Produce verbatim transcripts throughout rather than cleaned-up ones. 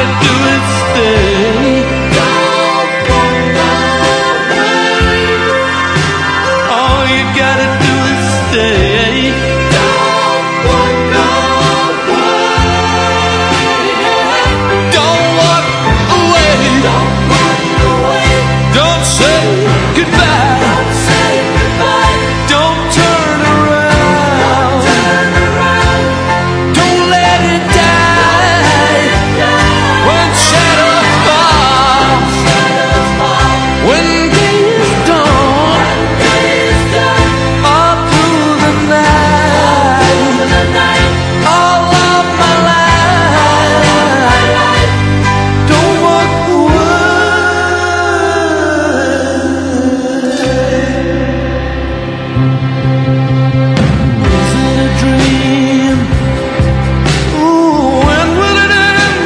gotta do is stay. Don't walk away. All you gotta do is stay. Don't walk away. Don't walk away. Don't walk away. Don't say goodbye. Don't say goodbye. Don't turn around. Don't turn around. Don't let it die. When shadows fall, when day is done, all through the night, all of my life, don't walk away. Is it a dream? Ooh, when will it end?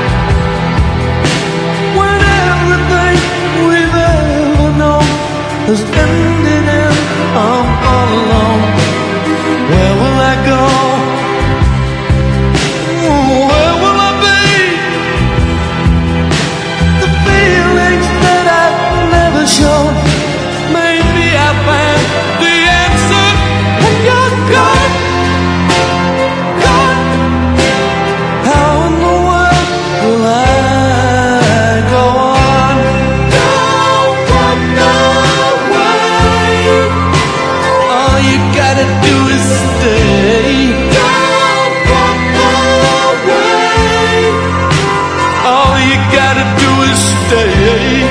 When everything we've ever known has ended and I'm all alone. Where will I go? Ooh, where will I be? The feelings that I've never shown. Maybe I find the answer when you're gone. Gone. How in the world will I go on? Don't walk away. All you gotta do is stay. Don't walk away. All you gotta do is stay.